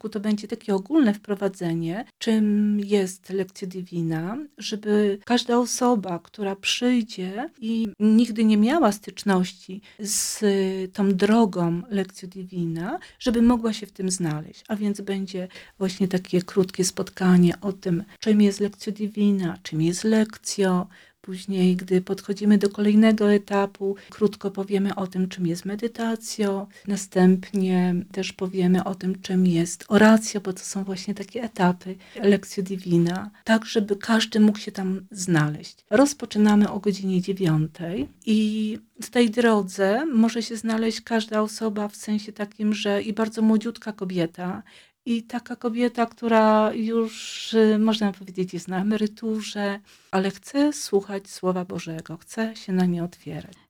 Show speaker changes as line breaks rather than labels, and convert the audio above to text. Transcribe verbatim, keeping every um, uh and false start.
początku to będzie takie ogólne wprowadzenie, czym jest Lectio Divina, żeby każda osoba, która przyjdzie i nigdy nie miała styczności z tą drogą Lectio Divina, żeby mogła się w tym znaleźć. A więc będzie właśnie takie krótkie spotkanie o tym, czym jest Lectio Divina, czym jest Lectio. Później, gdy podchodzimy do kolejnego etapu, krótko powiemy o tym, czym jest medytacjo. Następnie też powiemy o tym, czym jest oratio, bo to są właśnie takie etapy Lectio Divina, tak żeby każdy mógł się tam znaleźć. Rozpoczynamy o godzinie dziewiątej i w tej drodze może się znaleźć każda osoba w sensie takim, że i bardzo młodziutka kobieta, i taka kobieta, która już, można powiedzieć, jest na emeryturze, ale chce słuchać Słowa Bożego, chce się na nie otwierać.